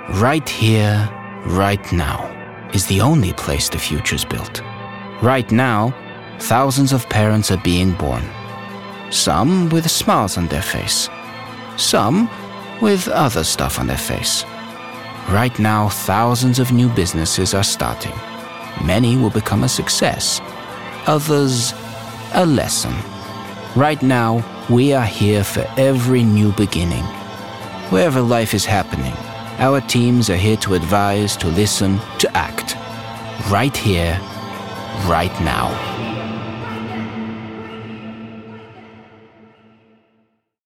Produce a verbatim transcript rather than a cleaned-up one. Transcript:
Right here, right now, is the only place the future's built. Right now, thousands of parents are being born. Some with smiles on their face. Some with other stuff on their face. Right now, thousands of new businesses are starting. Many will become a success. Others, a lesson. Right now, we are here for every new beginning. Wherever life is happening, our teams are here to advise, to listen, to act. Right here, right now.